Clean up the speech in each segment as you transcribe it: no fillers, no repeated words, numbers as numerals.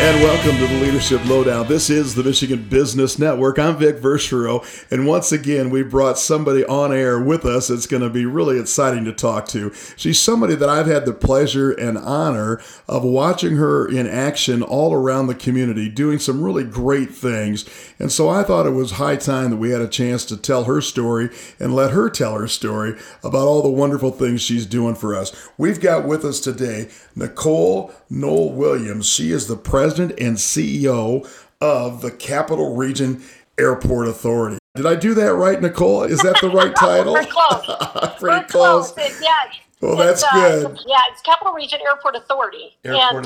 And welcome to the Leadership Lowdown. This is the Michigan Business Network. I'm Vic Verchereau, and once again, we brought somebody on air with us that's going to be really exciting to talk to. She's somebody that I've had the pleasure and honor of watching her in action all around the community, doing some really great things. And so I thought it was high time that we had a chance to tell her story and let her tell her story about all the wonderful things she's doing for us. We've got with us today Nicole Noll-Williams. She is the president and CEO of the Capital Region Airport Authority. Did I do that right, Nicole? Is that the right title? Pretty close. Pretty close. Yeah. Well, that's good. It's Capital Region Airport Authority. We actually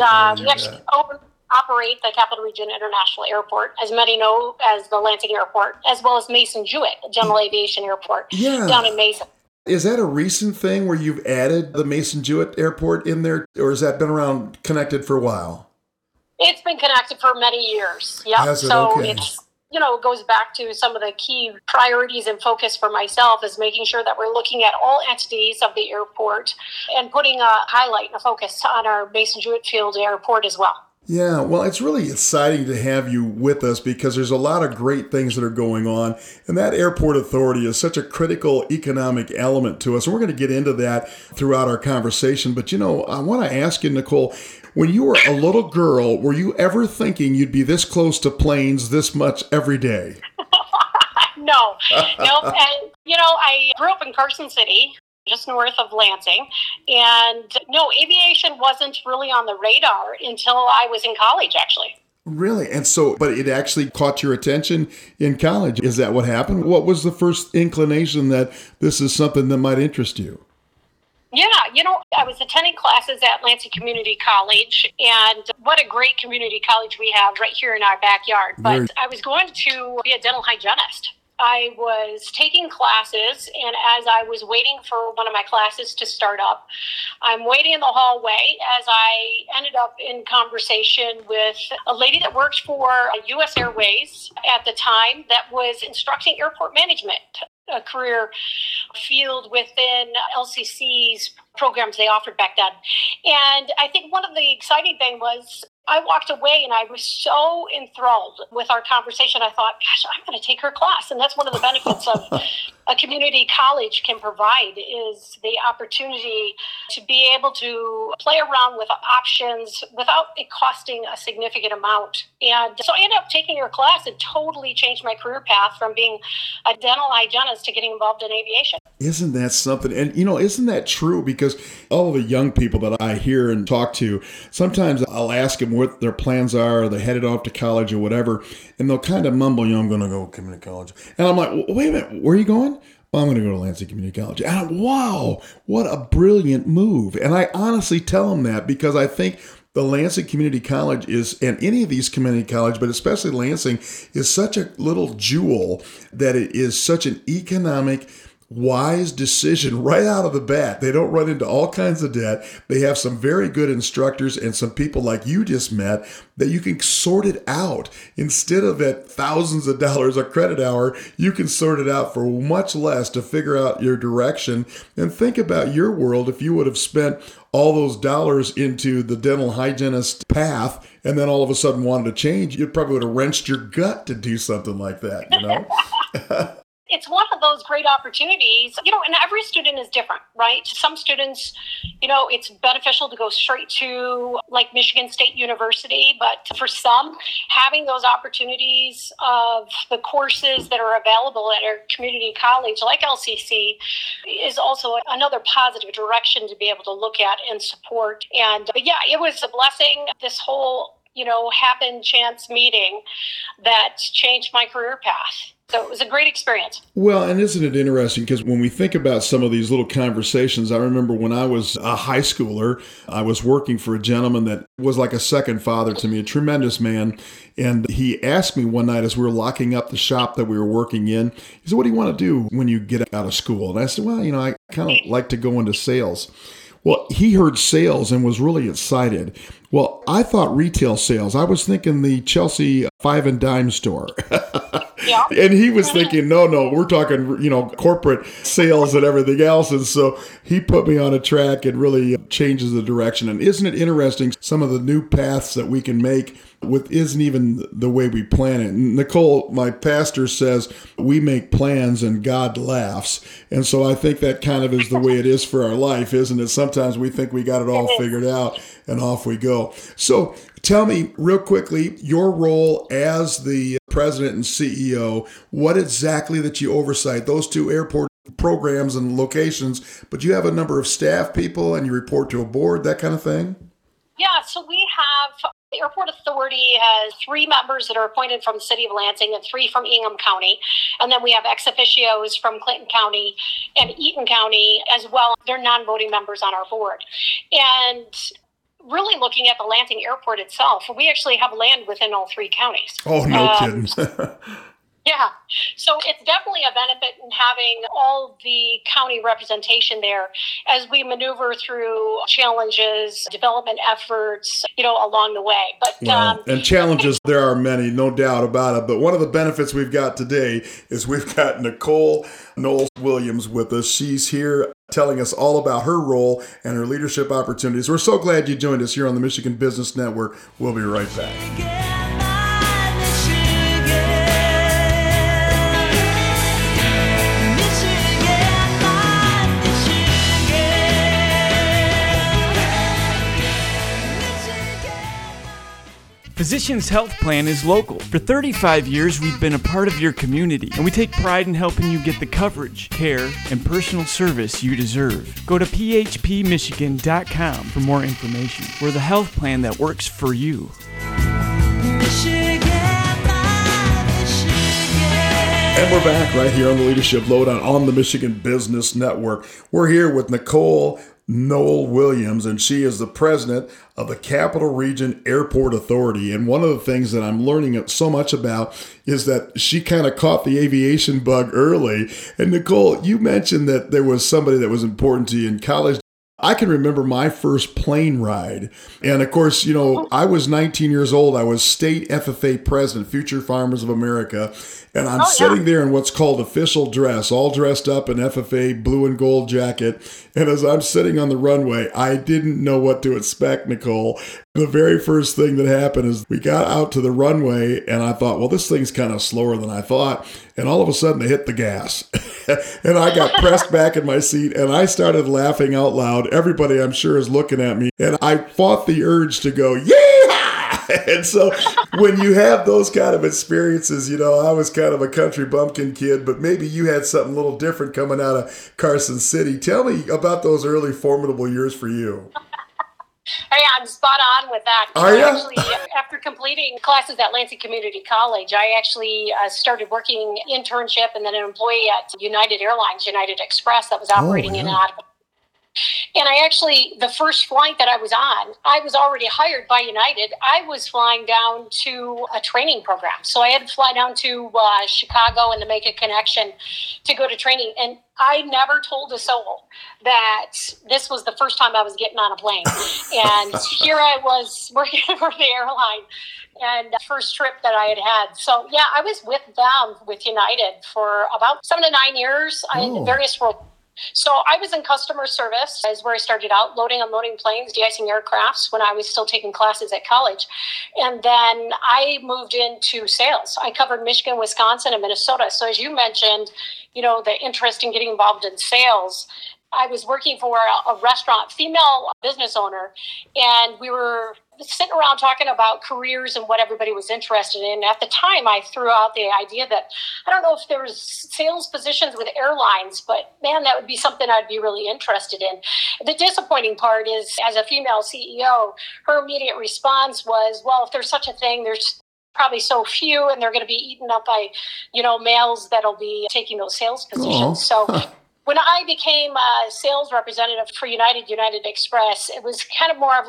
operate the Capital Region International Airport, as many know as the Lansing Airport, as well as Mason Jewett General Aviation Airport down in Mason. Is that a recent thing where you've added the Mason Jewett Airport in there, or has that been around connected for a while? It's been connected for many years. Yeah. It's it goes back to some of the key priorities and focus for myself is making sure that we're looking at all entities of the airport and putting a highlight and a focus on our Mason Jewett Field Airport as well. Yeah, well, it's really exciting to have you with us because there's a lot of great things that are going on. And that airport authority is such a critical economic element to us. And we're going to get into that throughout our conversation. But, I want to ask you, Nicole, when you were a little girl, were you ever thinking you'd be this close to planes this much every day? No. And, I grew up in Carson City, just north of Lansing. And no, aviation wasn't really on the radar until I was in college, actually. Really? And so, but it actually caught your attention in college. Is that what happened? What was the first inclination that this is something that might interest you? Yeah, I was attending classes at Lansing Community College, and what a great community college we have right here in our backyard. But I was going to be a dental hygienist. I was taking classes, and as I was waiting for one of my classes to start up, I'm waiting in the hallway as I ended up in conversation with a lady that worked for U.S. Airways at the time that was instructing airport management, a career field within LCC's programs they offered back then. And I think one of the exciting things was I walked away and I was so enthralled with our conversation. I thought, gosh, I'm going to take her class. And that's one of the benefits of a community college can provide is the opportunity to be able to play around with options without it costing a significant amount. And so I ended up taking her class and totally changed my career path from being a dental hygienist to getting involved in aviation. Isn't that something? And, isn't that true? Because all of the young people that I hear and talk to, sometimes I'll ask them what their plans are, or they're headed off to college or whatever, and they'll kind of mumble, I'm going to go community college. And I'm like, wait a minute, where are you going? Well, I'm going to go to Lansing Community College. And wow, what a brilliant move. And I honestly tell them that because I think the Lansing Community College is, and any of these community college, but especially Lansing, is such a little jewel that it is such an economic wise decision right out of the bat. They don't run into all kinds of debt. They have some very good instructors and some people like you just met that you can sort it out. Instead of at thousands of dollars a credit hour, you can sort it out for much less to figure out your direction. And think about your world if you would have spent all those dollars into the dental hygienist path and then all of a sudden wanted to change, you probably would have wrenched your gut to do something like that, It's one of those great opportunities, and every student is different, right? Some students, it's beneficial to go straight to like Michigan State University, but for some, having those opportunities of the courses that are available at our community college like LCC is also another positive direction to be able to look at and support. And it was a blessing, this whole, happen chance meeting that changed my career path. So it was a great experience. Well, and isn't it interesting? Because when we think about some of these little conversations, I remember when I was a high schooler, I was working for a gentleman that was like a second father to me, a tremendous man. And he asked me one night as we were locking up the shop that we were working in, he said, what do you want to do when you get out of school? And I said, well, I kind of like to go into sales. Well, he heard sales and was really excited. Well, I thought retail sales. I was thinking the Chelsea 5 and dime store. Yeah. And he was thinking, no, we're talking, corporate sales and everything else. And so he put me on a track and really changes the direction. And isn't it interesting, some of the new paths that we can make with isn't even the way we plan it. Nicole, my pastor, says we make plans and God laughs. And so I think that kind of is the way it is for our life, isn't it? Sometimes we think we got it all figured out and off we go. So tell me real quickly, your role as the president and CEO, what exactly that you oversight, those two airport programs and locations, but you have a number of staff people and you report to a board, that kind of thing? Yeah, so we have the Airport Authority has 3 members that are appointed from the city of Lansing and 3 from Ingham County. And then we have ex officios from Clinton County and Eaton County as well. They're non-voting members on our board. And really looking at the Lansing Airport itself, we actually have land within all 3 counties. Oh, no kidding. Yeah. So it's definitely a benefit in having all the county representation there as we maneuver through challenges, development efforts, along the way. But and challenges, there are many, no doubt about it. But one of the benefits we've got today is we've got Nicole Knowles-Williams with us. She's here telling us all about her role and her leadership opportunities. We're so glad you joined us here on the Michigan Business Network. We'll be right back. Physicians Health Plan is local. For 35 years, we've been a part of your community, and we take pride in helping you get the coverage, care, and personal service you deserve. Go to phpmichigan.com for more information. We're the health plan that works for you. And we're back right here on the Leadership Lowdown on the Michigan Business Network. We're here with Nicole Knowles-Williams, and she is the president of the Capital Region Airport Authority. And one of the things that I'm learning so much about is that she kind of caught the aviation bug early. And Nicole, you mentioned that there was somebody that was important to you in college. I can remember my first plane ride. And of course, I was 19 years old. I was state FFA president, Future Farmers of America. And I'm sitting there in what's called official dress, all dressed up in FFA blue and gold jacket. And as I'm sitting on the runway, I didn't know what to expect, Nicole. The very first thing that happened is we got out to the runway and I thought, well, this thing's kind of slower than I thought. And all of a sudden they hit the gas and I got pressed back in my seat and I started laughing out loud. Everybody, I'm sure, is looking at me. And I fought the urge to go, yeah! And so when you have those kind of experiences, I was kind of a country bumpkin kid, but maybe you had something a little different coming out of Carson City. Tell me about those early formidable years for you. Hey, I'm spot on with that. Are you? Actually, after completing classes at Lansing Community College, I actually started working internship and then an employee at United Airlines, United Express, that was operating in and out of. And I actually, the first flight that I was on, I was already hired by United. I was flying down to a training program. So I had to fly down to Chicago and to make a connection to go to training. And I never told a soul that this was the first time I was getting on a plane. And here I was working for the airline and the first trip that I had had. So, yeah, I was with them, with United, for about 7 to 9 years in various roles. So I was in customer service, is where I started out, loading, unloading planes, de-icing aircrafts when I was still taking classes at college. And then I moved into sales. I covered Michigan, Wisconsin, and Minnesota. So as you mentioned, the interest in getting involved in sales, I was working for a restaurant, female business owner, and we were sitting around talking about careers and what everybody was interested in. At the time, I threw out the idea that I don't know if there was sales positions with airlines, but man, that would be something I'd be really interested in. The disappointing part is, as a female CEO, her immediate response was, well, if there's such a thing, there's probably so few, and they're going to be eaten up by, males that'll be taking those sales positions. So when I became a sales representative for United Express, it was kind of more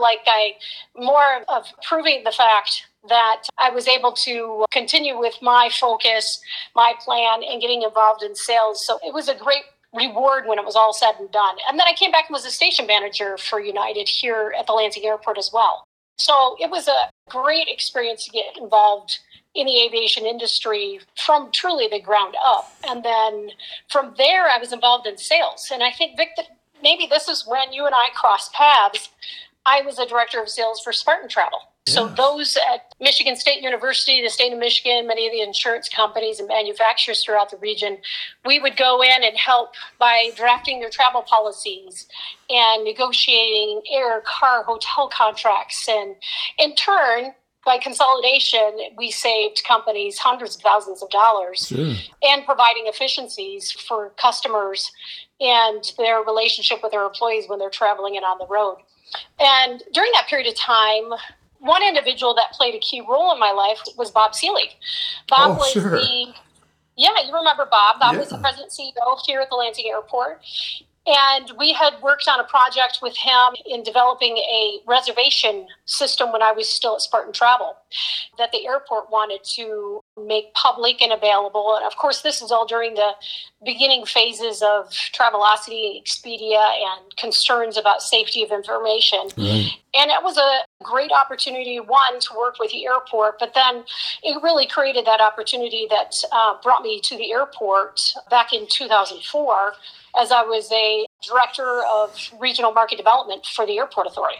of proving the fact that I was able to continue with my focus, my plan, and getting involved in sales. So it was a great reward when it was all said and done. And then I came back and was a station manager for United here at the Lansing Airport as well. So it was a great experience to get involved in the aviation industry from truly the ground up. And then from there, I was involved in sales. And I think, Vic, that maybe this is when you and I crossed paths. I was a director of sales for Spartan Travel. So those at Michigan State University, the state of Michigan, many of the insurance companies and manufacturers throughout the region, we would go in and help by drafting their travel policies and negotiating air, car, hotel contracts. And in turn, by consolidation, we saved companies hundreds of thousands of dollars and providing efficiencies for customers and their relationship with their employees when they're traveling and on the road. And during that period of time, one individual that played a key role in my life was Bob Seeley. Bob was you remember Bob. Bob was the president and CEO here at the Lansing Airport. And we had worked on a project with him in developing a reservation system when I was still at Spartan Travel that the airport wanted to make public and available. And of course, this is all during the beginning phases of Travelocity, Expedia, and concerns about safety of information. Right. And it was a great opportunity, one, to work with the airport, but then it really created that opportunity that brought me to the airport back in 2004 as I was a director of regional market development for the Airport Authority.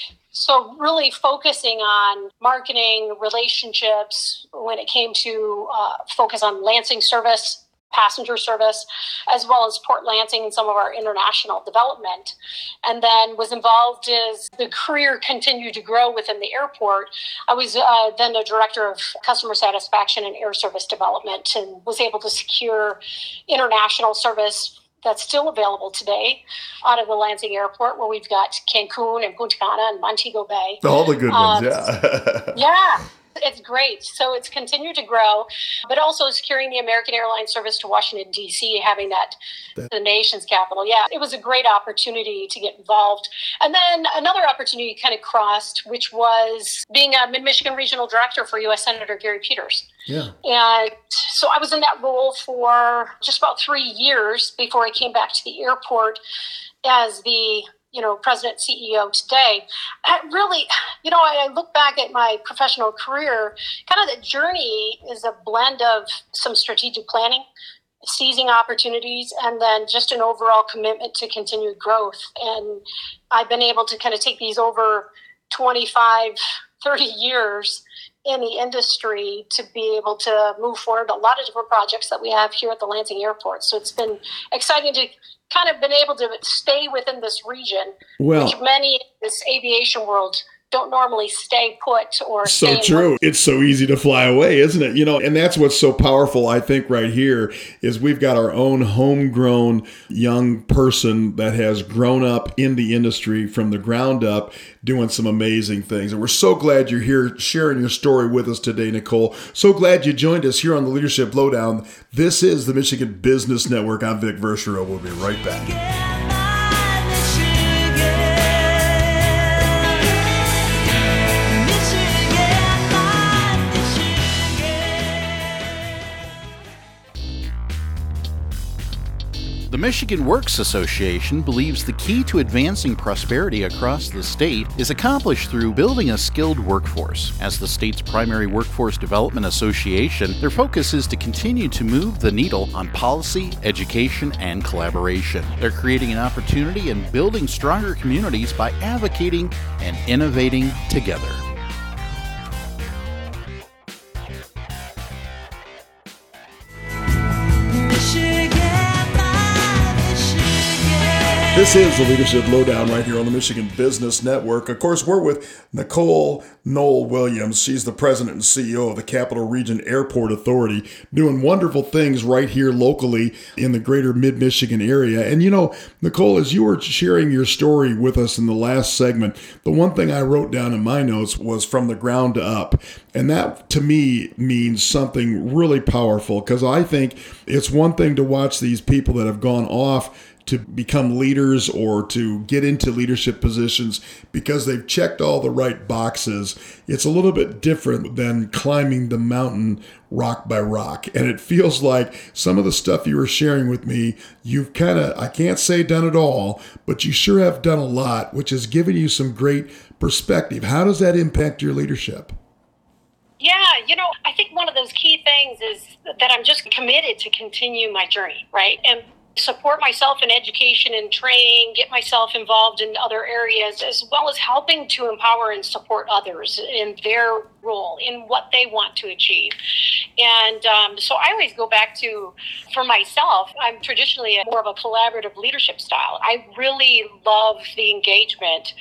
So really focusing on marketing, relationships when it came to focus on Lansing service, passenger service, as well as Port Lansing and some of our international development. And then was involved as the career continued to grow within the airport. I was then the director of customer satisfaction and air service development and was able to secure international service that's still available today out of the Lansing Airport, where we've got Cancun and Punta Cana and Montego Bay. All the good ones, Yeah, it's great. So it's continued to grow, but also securing the American Airlines service to Washington, D.C., having that the nation's capital. Yeah, it was a great opportunity to get involved. And then another opportunity kind of crossed, which was being a Mid-Michigan Regional Director for U.S. Senator Gary Peters. Yeah. And so I was in that role for just about 3 years before I came back to the airport as the president CEO today. I really, I look back at my professional career, kind of the journey is a blend of some strategic planning, seizing opportunities, and then just an overall commitment to continued growth. And I've been able to kind of take these over 25, 30 years in the industry to be able to move forward a lot of different projects that we have here at the Lansing Airport. So it's been exciting to kind of been able to stay within this region, which many in this aviation world don't normally stay put or so true. It's so easy to fly away, isn't it? And that's what's so powerful, I think, right here is we've got our own homegrown young person that has grown up in the industry from the ground up doing some amazing things. And we're so glad you're here sharing your story with us today, Nicole. So glad you joined us here on the Leadership Lowdown. This is the Michigan Business Network. I'm Vic Verschero. We'll be right back. The Michigan Works Association believes the key to advancing prosperity across the state is accomplished through building a skilled workforce. As the state's primary workforce development association, their focus is to continue to move the needle on policy, education, and collaboration. They're creating an opportunity and building stronger communities by advocating and innovating together. This is the Leadership Lowdown right here on the Michigan Business Network. Of course, we're with Nicole Noel Williams. She's the president and CEO of the Capital Region Airport Authority, doing wonderful things right here locally in the greater mid-Michigan area. And Nicole, as you were sharing your story with us in the last segment, the one thing I wrote down in my notes was from the ground up. And that, to me, means something really powerful, because I think it's one thing to watch these people that have gone off to become leaders or to get into leadership positions because they've checked all the right boxes. It's a little bit different than climbing the mountain rock by rock. And it feels like some of the stuff you were sharing with me, you've kind of, I can't say done it all, but you sure have done a lot, which has given you some great perspective. How does that impact your leadership? Yeah, I think one of those key things is that I'm just committed to continue my journey, right? And support myself in education and training, get myself involved in other areas, as well as helping to empower and support others in their role, in what they want to achieve. And so I always go back to, for myself, I'm traditionally more of a collaborative leadership style. I really love the engagement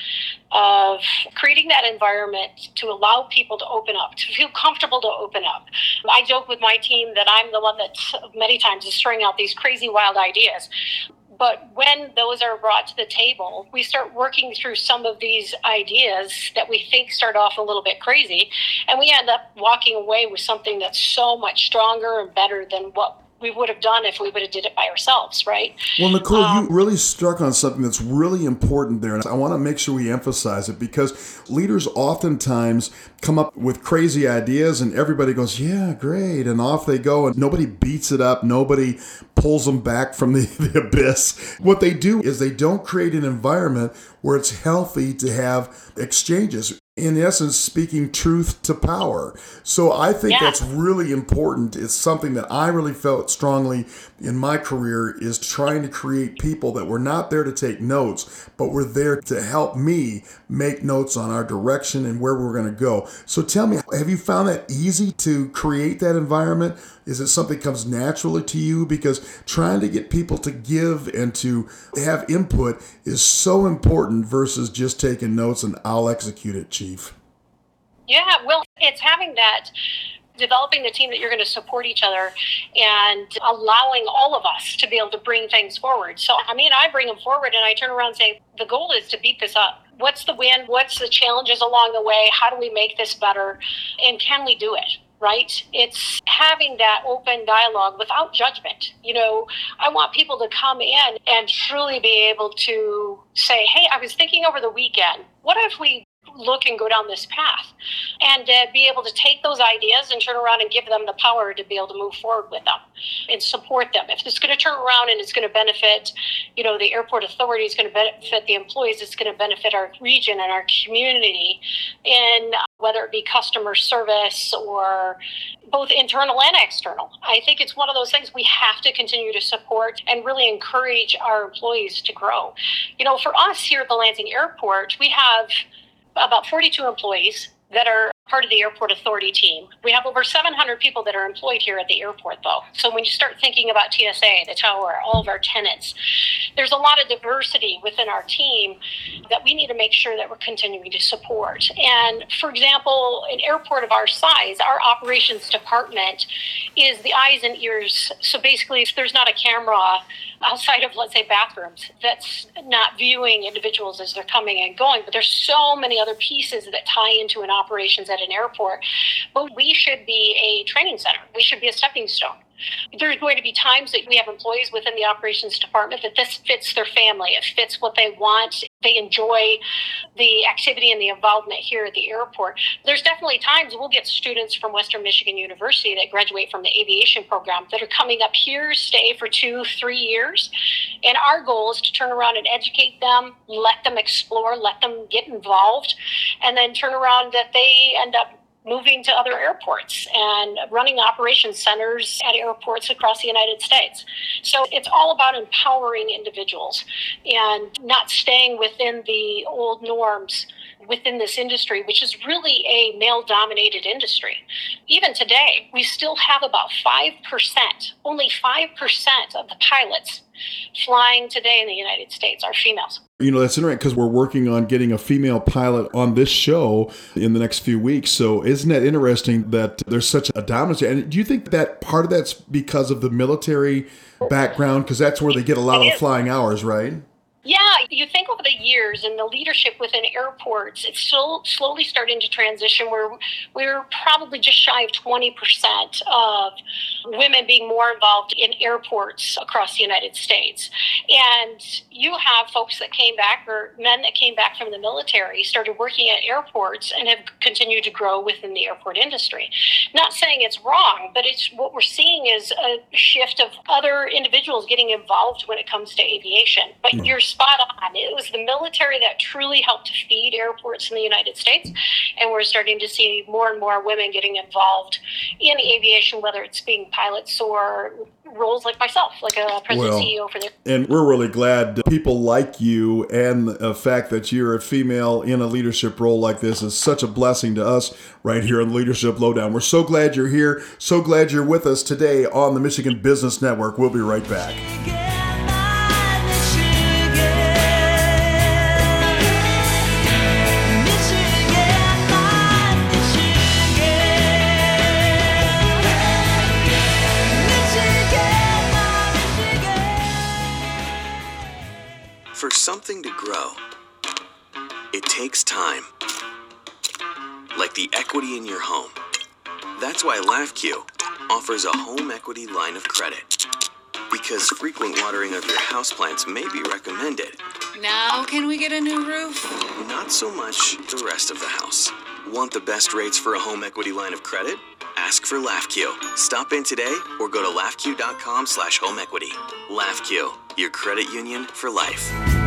of creating that environment to allow people to open up, to feel comfortable to open up. I joke with my team that I'm the one that many times is throwing out these crazy, wild ideas. But when those are brought to the table, we start working through some of these ideas that we think start off a little bit crazy, and we end up walking away with something that's so much stronger and better than what we would have done if we would have did it by ourselves, right? Well, Nicole, you really struck on something that's really important there. And I want to make sure we emphasize it, because leaders oftentimes come up with crazy ideas and everybody goes, yeah, great. And off they go, and nobody beats it up. Nobody pulls them back from the abyss. What they do is they don't create an environment where it's healthy to have exchanges. In essence, speaking truth to power. So I think that's really important. It's something that I really felt strongly in my career, is trying to create people that were not there to take notes, but were there to help me make notes on our direction and where we're going to go. So tell me, have you found that easy to create that environment? Is it something that comes naturally to you? Because trying to get people to give and to have input is so important versus just taking notes and I'll execute it, Chief. Yeah, well, it's having that, developing the team that you're going to support each other and allowing all of us to be able to bring things forward. So, I bring them forward and I turn around and say, the goal is to beat this up. What's the win? What's the challenges along the way? How do we make this better? And can we do it? Right? It's having that open dialogue without judgment. I want people to come in and truly be able to say, hey, I was thinking over the weekend, what if we look and go down this path, and be able to take those ideas and turn around and give them the power to be able to move forward with them and support them. If it's going to turn around and it's going to benefit, the airport authority, is going to benefit the employees, it's going to benefit our region and our community, in whether it be customer service or both internal and external. I think it's one of those things we have to continue to support and really encourage our employees to grow. For us here at the Lansing Airport, we have about 42 employees that are part of the airport authority team. We have over 700 people that are employed here at the airport, though. So when you start thinking about TSA, the tower, all of our tenants, there's a lot of diversity within our team that we need to make sure that we're continuing to support. And for example, an airport of our size, our operations department is the eyes and ears. So basically, if there's not a camera outside of, let's say, bathrooms, that's not viewing individuals as they're coming and going. But there's so many other pieces that tie into an operations at an airport. But we should be a training center. We should be a stepping stone. There's going to be times that we have employees within the operations department that this fits their family. It fits what they want. They enjoy the activity and the involvement here at the airport. There's definitely times we'll get students from Western Michigan University that graduate from the aviation program that are coming up here, stay for 2-3 years. And our goal is to turn around and educate them, let them explore, let them get involved, and then turn around that they end up moving to other airports and running operations centers at airports across the United States. So it's all about empowering individuals and not staying within the old norms within this industry, which is really a male-dominated industry. Even today, we still have about 5%, only 5% of the pilots flying today in the United States are females. That's interesting because we're working on getting a female pilot on this show in the next few weeks. So isn't that interesting that there's such a dominance? And do you think that part of that's because of the military background? Because that's where they get a lot of the flying hours, right? Yeah, you think over the years and the leadership within airports, it's still slowly starting to transition where we're probably just shy of 20% of women being more involved in airports across the United States. And you have folks that came back, or men that came back from the military, started working at airports and have continued to grow within the airport industry. Not saying it's wrong, but it's what we're seeing is a shift of other individuals getting involved when it comes to aviation. But you're spot on. It was the military that truly helped to feed airports in the United States, and we're starting to see more and more women getting involved in aviation, whether it's being pilots or roles like myself, like a president CEO for the. And we're really glad people like you, and the fact that you're a female in a leadership role like this is such a blessing to us right here on the Leadership Lowdown. We're so glad you're here, so glad you're with us today on the Michigan Business Network. We'll be right back. For something to grow, it takes time. Like the equity in your home. That's why LAFQ offers a home equity line of credit. Because frequent watering of your houseplants may be recommended. Now can we get a new roof? Not so much the rest of the house. Want the best rates for a home equity line of credit? Ask for LAFQ. Stop in today or go to LAFQ.com/home equity. LAFQ, your credit union for life.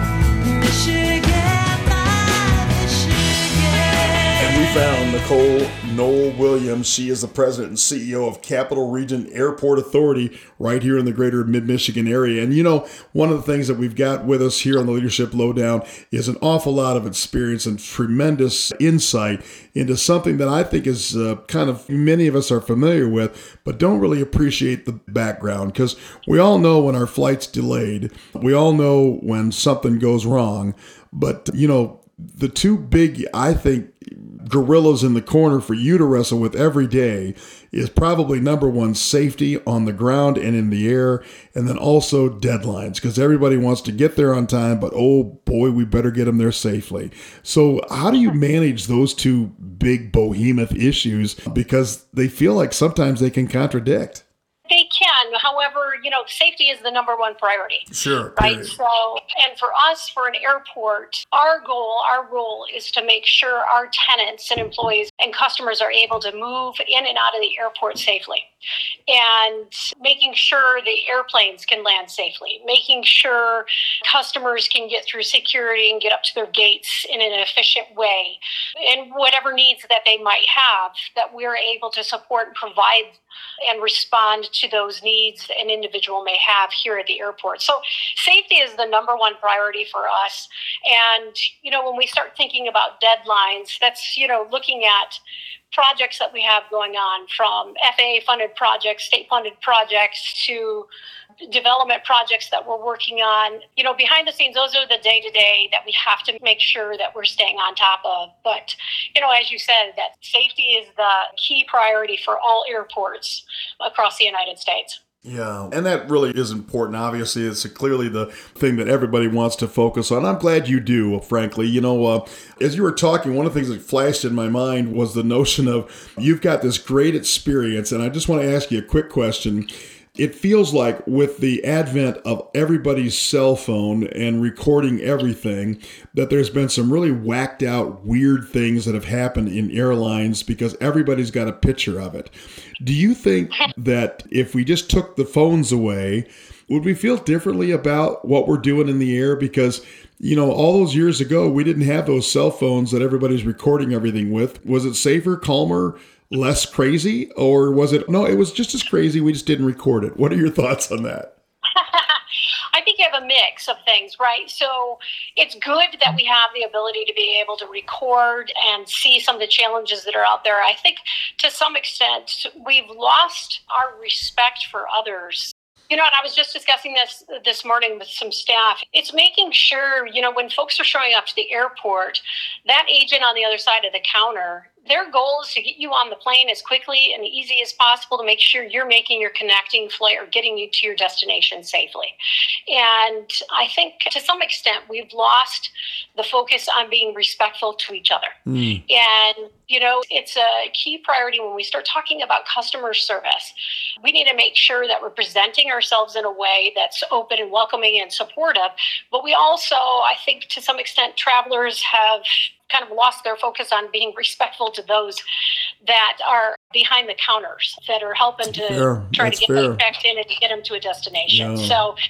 And we found Nicole Noel Williams. She is the president and CEO of Capital Region Airport Authority right here in the greater mid-Michigan area. And you know, one of the things that we've got with us here on the Leadership Lowdown is an awful lot of experience and tremendous insight into something that I think is kind of many of us are familiar with, but don't really appreciate the background, because we all know when our flight's delayed. We all know when something goes wrong. But, you know, the two big, I think, gorillas in the corner for you to wrestle with every day is probably number one, safety on the ground and in the air, and then also deadlines, because everybody wants to get there on time, but oh boy, we better get them there safely. So how do you manage those two big behemoth issues, because they feel like sometimes they can contradict? They can. However, you know, safety is the number one priority. Sure. Right. Period. So, and for us, for an airport, our role is to make sure our tenants and employees and customers are able to move in and out of the airport safely, and making sure the airplanes can land safely, making sure customers can get through security and get up to their gates in an efficient way, and whatever needs that they might have, that we're able to support and provide and respond to those needs an individual may have here at the airport. So safety is the number one priority for us. And, you know, when we start thinking about deadlines, that's, you know, looking at projects that we have going on, from FAA-funded projects, state-funded projects, to development projects that we're working on. You know, behind the scenes, those are the day-to-day that we have to make sure that we're staying on top of. But, you know, as you said, that safety is the key priority for all airports across the United States. Yeah, and that really is important. Obviously, it's clearly the thing that everybody wants to focus on. I'm glad you do, frankly. You know, as you were talking, one of the things that flashed in my mind was the notion of you've got this great experience, and I just want to ask you a quick question. It feels like with the advent of everybody's cell phone and recording everything, that there's been some really whacked out weird things that have happened in airlines because everybody's got a picture of it. Do you think that if we just took the phones away, would we feel differently about what we're doing in the air? Because, you know, all those years ago, we didn't have those cell phones that everybody's recording everything with. Was it safer, calmer, less crazy, or was it, no, it was just as crazy, we just didn't record it? What are your thoughts on that? I think you have a mix of things, right? So it's good that we have the ability to be able to record and see some of the challenges that are out there. I think to some extent, we've lost our respect for others. You know, and I was just discussing this morning with some staff. It's making sure, you know, when folks are showing up to the airport, that agent on the other side of the counter, their goal is to get you on the plane as quickly and easy as possible to make sure you're making your connecting flight or getting you to your destination safely. And I think to some extent, we've lost the focus on being respectful to each other. And, you know, it's a key priority when we start talking about customer service. We need to make sure that we're presenting ourselves in a way that's open and welcoming and supportive. But we also, I think to some extent, travelers have kind of lost their focus on being respectful to those that are behind the counters, that are helping to try to get them checked in and get them to a destination. Yeah. So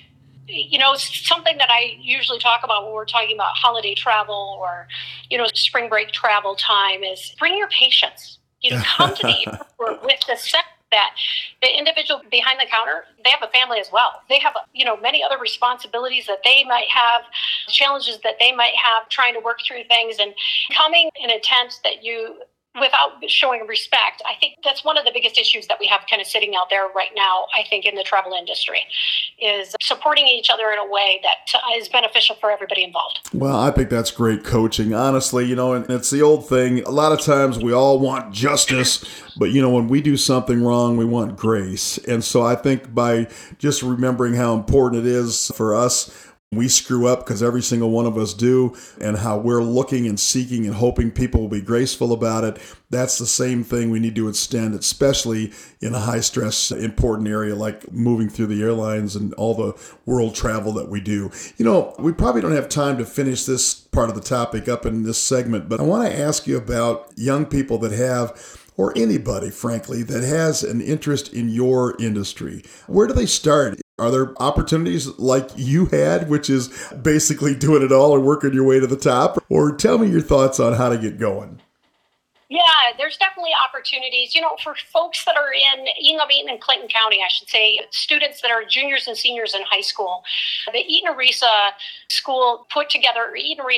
something that I usually talk about when we're talking about holiday travel or, spring break travel time is bring your patients. Come to the airport with the sense that the individual behind the counter, they have a family as well. They have, many other responsibilities that they might have, challenges that they might have trying to work through things, and coming in a tent that without showing respect, I think that's one of the biggest issues that we have kind of sitting out there right now, I think, in the travel industry, is supporting each other in a way that is beneficial for everybody involved. Well, I think that's great coaching, honestly, and it's the old thing. A lot of times we all want justice, but, when we do something wrong, we want grace. And so I think by just remembering how important it is for us, we screw up, because every single one of us do, and how we're looking and seeking and hoping people will be graceful about it. That's the same thing we need to extend, especially in a high stress, important area like moving through the airlines and all the world travel that we do. We probably don't have time to finish this part of the topic up in this segment, but I want to ask you about young people that have, or anybody, frankly, that has an interest in your industry. Where do they start? Are there opportunities like you had, which is basically doing it all and working your way to the top? Or tell me your thoughts on how to get going. Yeah, there's definitely opportunities, for folks that are in Eaton and Clinton County, I should say, students that are juniors and seniors in high school. The Eaton-Arisa School put together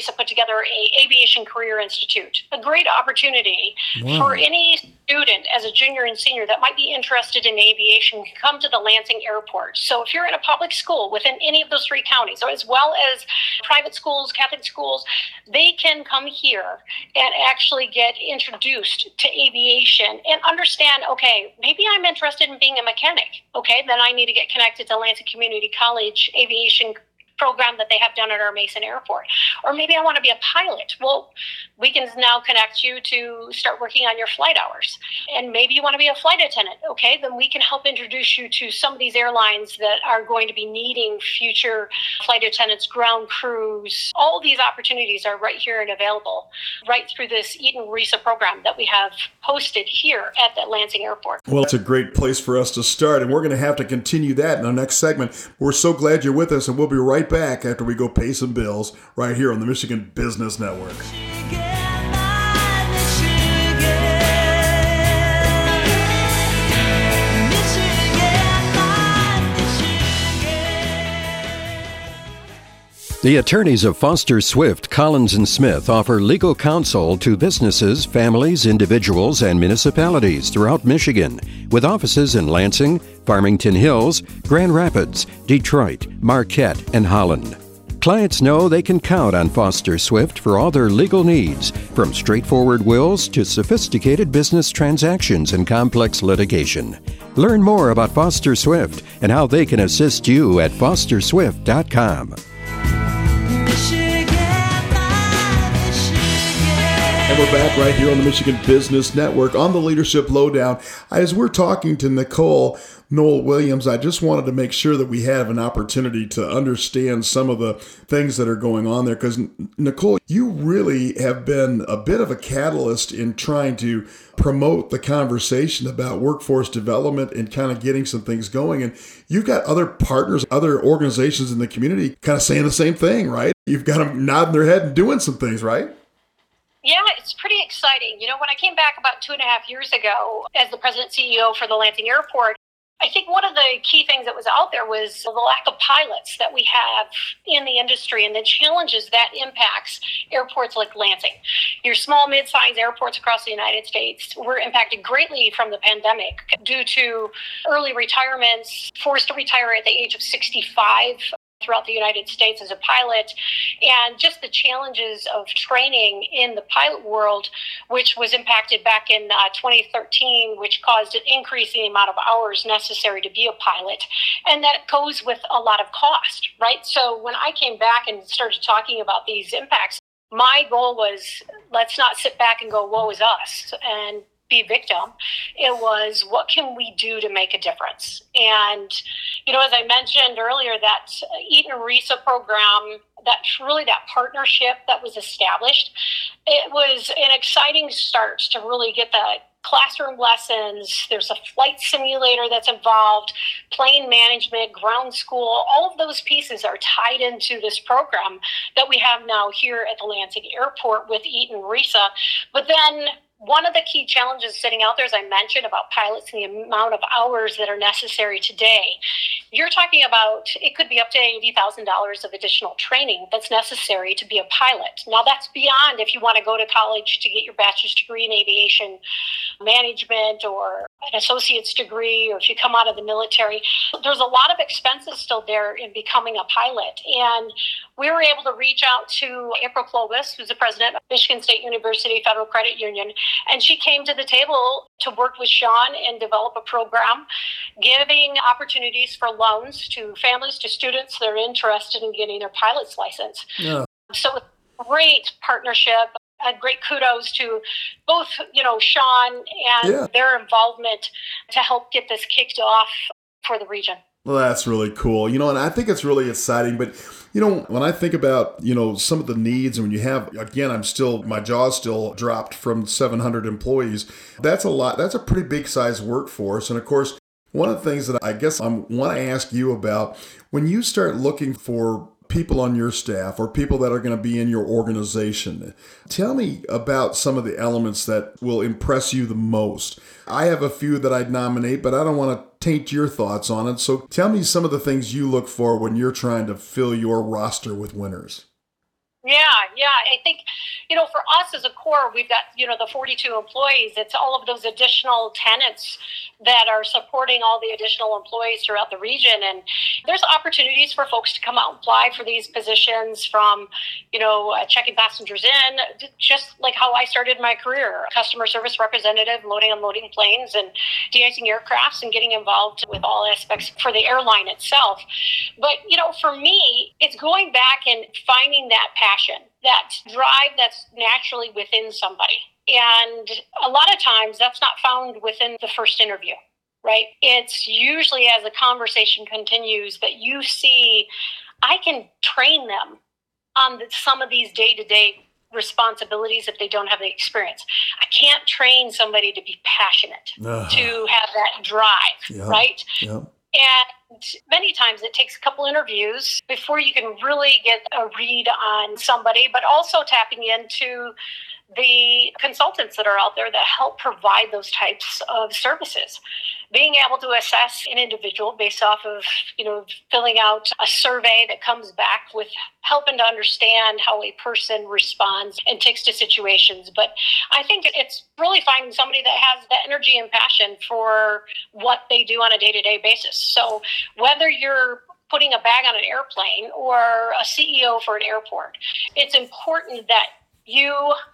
a Aviation Career Institute, a great opportunity for any student as a junior and senior that might be interested in aviation can come to the Lansing Airport. So if you're in a public school within any of those three counties, or as well as private schools, Catholic schools, they can come here and actually get introduced to aviation and understand, okay, maybe I'm interested in being a mechanic. Okay, then I need to get connected to Lansing Community College aviation program that they have done at our Mason Airport. Or maybe I want to be a pilot. Well, we can now connect you to start working on your flight hours. And maybe you want to be a flight attendant. Okay, then we can help introduce you to some of these airlines that are going to be needing future flight attendants, ground crews. All these opportunities are right here and available right through this Eaton-Arisa program that we have hosted here at the Lansing Airport. Well, it's a great place for us to start, and we're going to have to continue that in our next segment. We're so glad you're with us, and we'll be right back after we go pay some bills right here on the Michigan Business Network. The attorneys of Foster Swift, Collins & Smith offer legal counsel to businesses, families, individuals, and municipalities throughout Michigan, with offices in Lansing, Farmington Hills, Grand Rapids, Detroit, Marquette, and Holland. Clients know they can count on Foster Swift for all their legal needs, from straightforward wills to sophisticated business transactions and complex litigation. Learn more about Foster Swift and how they can assist you at fosterswift.com. And we're back right here on the Michigan Business Network on the Leadership Lowdown. As we're talking to Nicole Noel Williams, I just wanted to make sure that we have an opportunity to understand some of the things that are going on there. Because, Nicole, you really have been a bit of a catalyst in trying to promote the conversation about workforce development and kind of getting some things going. And you've got other partners, other organizations in the community kind of saying the same thing, right? You've got them nodding their head and doing some things, right? Yeah, it's pretty exciting. When I came back about 2.5 years ago as the president CEO for the Lansing Airport, I think one of the key things that was out there was the lack of pilots that we have in the industry and the challenges that impacts airports like Lansing. Your small, mid-sized airports across the United States were impacted greatly from the pandemic due to early retirements, forced to retire at the age of 65. Throughout the United States as a pilot, and just the challenges of training in the pilot world, which was impacted back in 2013, which caused an increase in the amount of hours necessary to be a pilot. And that goes with a lot of cost, right? So when I came back and started talking about these impacts, my goal was, let's not sit back and go, woe is us, and be a victim. It was, what can we do to make a difference? And, as I mentioned earlier, that Eaton-Arisa program, that partnership that was established, it was an exciting start to really get the classroom lessons, there's a flight simulator that's involved, plane management, ground school, all of those pieces are tied into this program that we have now here at the Lansing Airport with Eaton RESA. But then one of the key challenges sitting out there, as I mentioned, about pilots and the amount of hours that are necessary today, you're talking about it could be up to $80,000 of additional training that's necessary to be a pilot. Now, that's beyond if you want to go to college to get your bachelor's degree in aviation management or an associate's degree, or if you come out of the military. There's a lot of expenses still there in becoming a pilot. And we were able to reach out to April Clovis, who's the president of Michigan State University Federal Credit Union, and she came to the table to work with Sean and develop a program giving opportunities for loans to families, to students that are interested in getting their pilot's license. Yeah. So it's a great partnership. Great kudos to both, Sean and their involvement to help get this kicked off for the region. Well, that's really cool. And I think it's really exciting. But, when I think about, some of the needs, and when you have, again, my jaw's still dropped from 700 employees. That's a lot. That's a pretty big size workforce. And of course, one of the things that I guess I want to ask you about, when you start looking for people on your staff or people that are going to be in your organization, tell me about some of the elements that will impress you the most. I have a few that I'd nominate, but I don't want to taint your thoughts on it. So tell me some of the things you look for when you're trying to fill your roster with winners. Yeah. I think, for us as a core, we've got, the 42 employees. It's all of those additional tenants that are supporting all the additional employees throughout the region. And there's opportunities for folks to come out and apply for these positions from, checking passengers in, just like how I started my career, customer service representative, loading and unloading planes and de-icing aircrafts and getting involved with all aspects for the airline itself. But, for me, it's going back and finding that passion, that drive that's naturally within somebody. And a lot of times that's not found within the first interview, right? It's usually as the conversation continues that you see, I can train them on some of these day-to-day responsibilities if they don't have the experience. I can't train somebody to be passionate, to have that drive, right? Yeah. And many times it takes a couple interviews before you can really get a read on somebody, but also tapping into the consultants that are out there that help provide those types of services. Being able to assess an individual based off of, filling out a survey that comes back with helping to understand how a person responds and takes to situations. But I think it's really finding somebody that has the energy and passion for what they do on a day-to-day basis. So whether you're putting a bag on an airplane or a CEO for an airport, it's important that you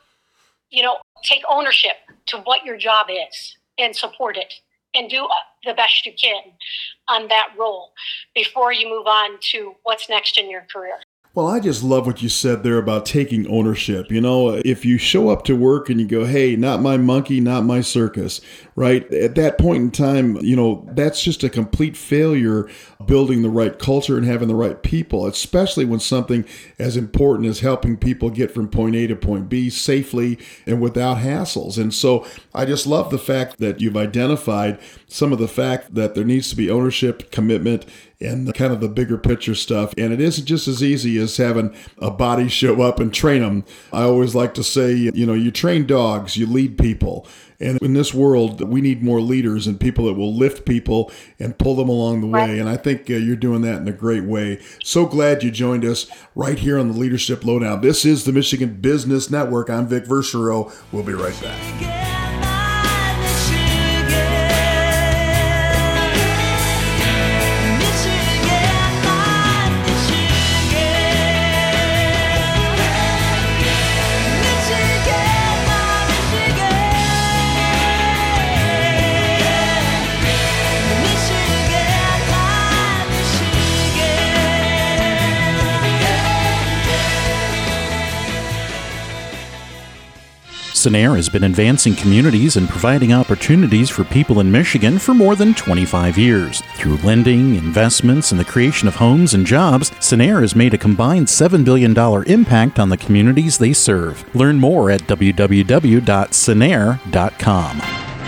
take ownership to what your job is and support it and do the best you can on that role before you move on to what's next in your career. Well, I just love what you said there about taking ownership. If you show up to work and you go, hey, not my monkey, not my circus, right? At that point in time, that's just a complete failure building the right culture and having the right people, especially when something as important as helping people get from point A to point B safely and without hassles. And so I just love the fact that you've identified some of the fact that there needs to be ownership, commitment, and the kind of the bigger picture stuff. And it isn't just as easy as having a body show up and train them. I always like to say, you train dogs, you lead people. And in this world, we need more leaders and people that will lift people and pull them along the way. And I think you're doing that in a great way. So glad you joined us right here on the Leadership Lowdown. This is the Michigan Business Network. I'm Vic Verchereau. We'll be right back. Sanair has been advancing communities and providing opportunities for people in Michigan for more than 25 years. Through lending, investments, and the creation of homes and jobs, Sanair has made a combined $7 billion impact on the communities they serve. Learn more at www.sanair.com.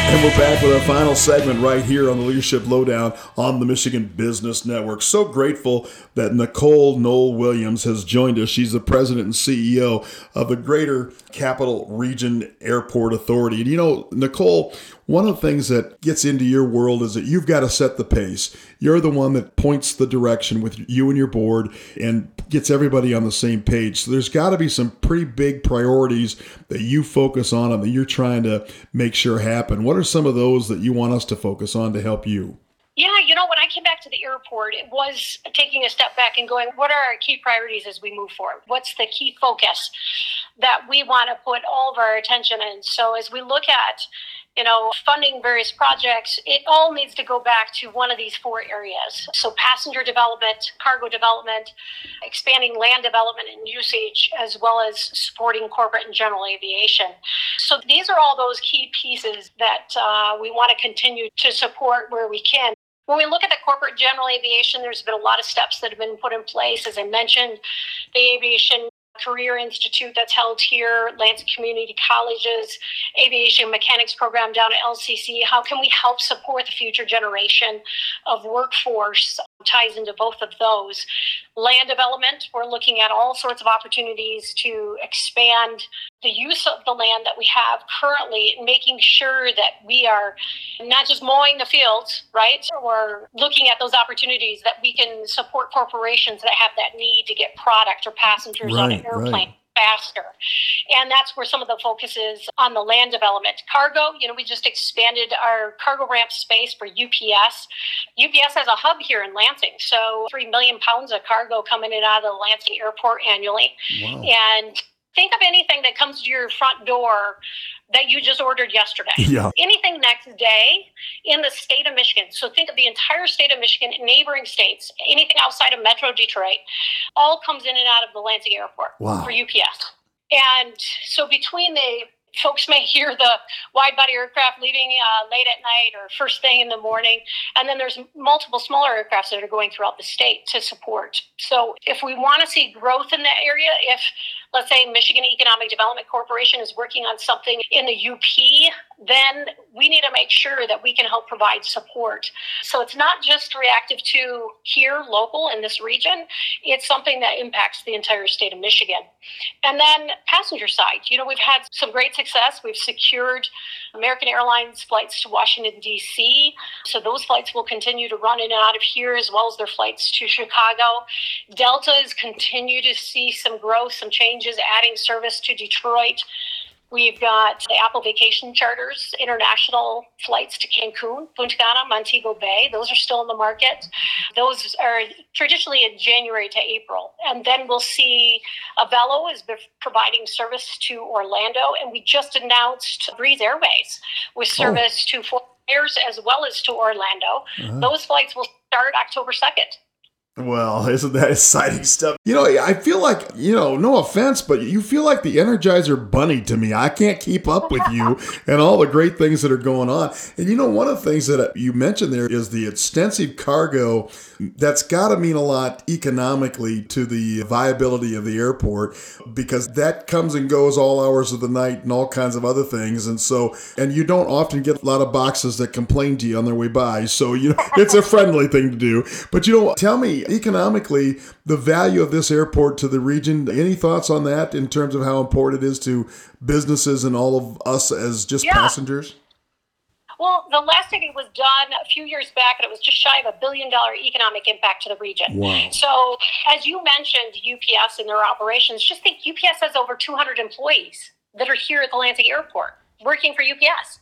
And we're back with our final segment right here on the Leadership Lowdown on the Michigan Business Network. So grateful that Nicole Noel Williams has joined us. She's the president and CEO of the Greater Capital Region Airport Authority. And you know, Nicole, one of the things that gets into your world is that you've got to set the pace. You're the one that points the direction with you and your board and gets everybody on the same page. So there's got to be some pretty big priorities that you focus on and that you're trying to make sure happen. What are some of those that you want us to focus on to help you? Yeah, you know, when I came back to the airport, it was taking a step back and going, what are our key priorities as we move forward? What's the key focus that we want to put all of our attention in? So as we look at, you know, funding various projects, it all needs to go back to one of these four areas. So passenger development, cargo development, expanding land development and usage, as well as supporting corporate and general aviation. So these are all those key pieces that we want to continue to support where we can. When we look at the corporate general aviation, there's been a lot of steps that have been put in place. As I mentioned, the Aviation Career Institute that's held here, Lansing Community College's Aviation Mechanics program down at LCC. How can we help support the future generation of workforce? Ties into both of those. Land development, we're looking at all sorts of opportunities to expand the use of the land that we have currently, making sure that we are not just mowing the fields, right? We're looking at those opportunities that we can support corporations that have that need to get product or passengers on an airplane faster. And that's where some of the focus is on the land development. Cargo, you know, we just expanded our cargo ramp space for UPS. UPS has a hub here in Lansing, so 3 million pounds of cargo coming in and out of the Lansing airport annually. Wow. And think of anything that comes to your front door that you just ordered yesterday. Yeah. Anything next day in the state of Michigan. So think of the entire state of Michigan, neighboring states, anything outside of Metro Detroit, all comes in and out of the Lansing airport for UPS. And so between the folks may hear the wide body aircraft leaving late at night or first thing in the morning. And then there's multiple smaller aircrafts that are going throughout the state to support. So if we want to see growth in that area, if let's say Michigan Economic Development Corporation is working on something in the UP, then we need to make sure that we can help provide support. So it's not just reactive to here, local in this region. It's something that impacts the entire state of Michigan. And then passenger side, you know, we've had some great success. We've secured American Airlines flights to Washington, D.C. So those flights will continue to run in and out of here, as well as their flights to Chicago. Delta has continued to see some growth, some changes, adding service to Detroit. We've got the Apple Vacation Charters, international flights to Cancun, Punta Cana, Montego Bay. Those are still in the market. Those are traditionally in January to April. And then we'll see Avelo is providing service to Orlando. And we just announced Breeze Airways with service to Fort Myers as well as to Orlando. Those flights will start October 2nd. Well, isn't that exciting stuff? You know, I feel like, you know, no offense, but you feel like the Energizer Bunny to me. I can't keep up with you and all the great things that are going on. And, you know, one of the things that you mentioned there is the extensive cargo. That's got to mean a lot economically to the viability of the airport, because that comes and goes all hours of the night and all kinds of other things. And so, and you don't often get a lot of boxes that complain to you on their way by. So, you know, it's a friendly thing to do. But, you know, tell me, economically, the value of this airport to the region, any thoughts on that in terms of how important it is to businesses and all of us as just passengers? Well, the last study was done a few years back, and it was just shy of $1 billion economic impact to the region. Wow. So as you mentioned, UPS and their operations, just think UPS has over 200 employees that are here at the Lansing airport working for UPS.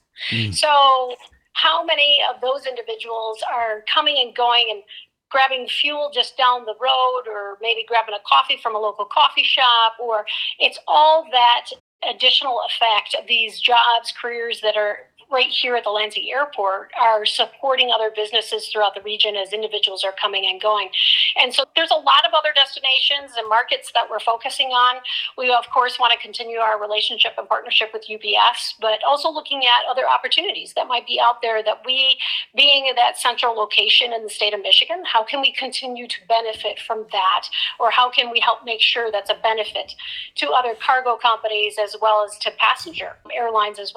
So how many of those individuals are coming and going and grabbing fuel just down the road, or maybe grabbing a coffee from a local coffee shop? Or it's all that additional effect of these jobs, careers that are right here at the Lansing airport are supporting other businesses throughout the region as individuals are coming and going. And so there's a lot of other destinations and markets that we're focusing on. We, of course, want to continue our relationship and partnership with UPS, but also looking at other opportunities that might be out there that we, being in that central location in the state of Michigan, how can we continue to benefit from that? Or how can we help make sure that's a benefit to other cargo companies as well as to passenger airlines as well?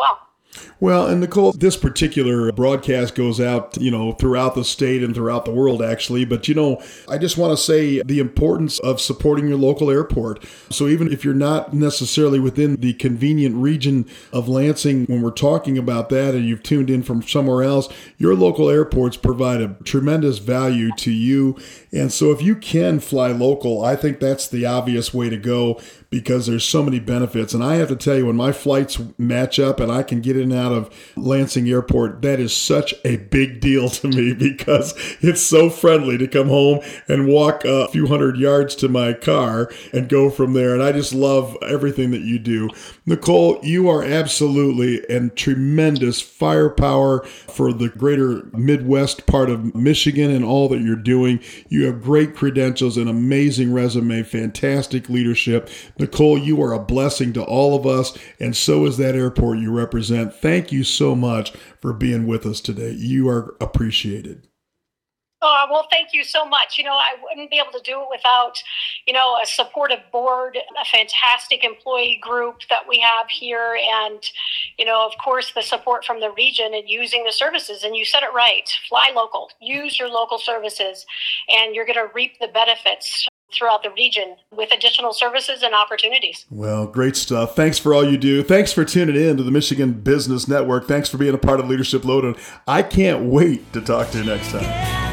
Well, and Nicole, this particular broadcast goes out, throughout the state and throughout the world, actually. But, I just want to say the importance of supporting your local airport. So even if you're not necessarily within the convenient region of Lansing, when we're talking about that and you've tuned in from somewhere else, your local airports provide a tremendous value to you. And so if you can fly local, I think that's the obvious way to go, because there's so many benefits. And I have to tell you, when my flights match up and I can get in and out of Lansing Airport, that is such a big deal to me, because it's so friendly to come home and walk a few hundred yards to my car and go from there. And I just love everything that you do. Nicole, you are absolutely and tremendous firepower for the greater Midwest part of Michigan and all that you're doing. You have great credentials, an amazing resume, fantastic leadership. Nicole, you are a blessing to all of us, and so is that airport you represent. Thank you so much for being with us today. You are appreciated. Oh, well, thank you so much. I wouldn't be able to do it without, a supportive board, a fantastic employee group that we have here, and, of course, the support from the region and using the services. And you said it right. Fly local. Use your local services, and you're going to reap the benefits throughout the region with additional services and opportunities. Well, great stuff. Thanks for all you do. Thanks for tuning in to the Michigan Business Network. Thanks for being a part of Leadership Loaded. I can't wait to talk to you next time.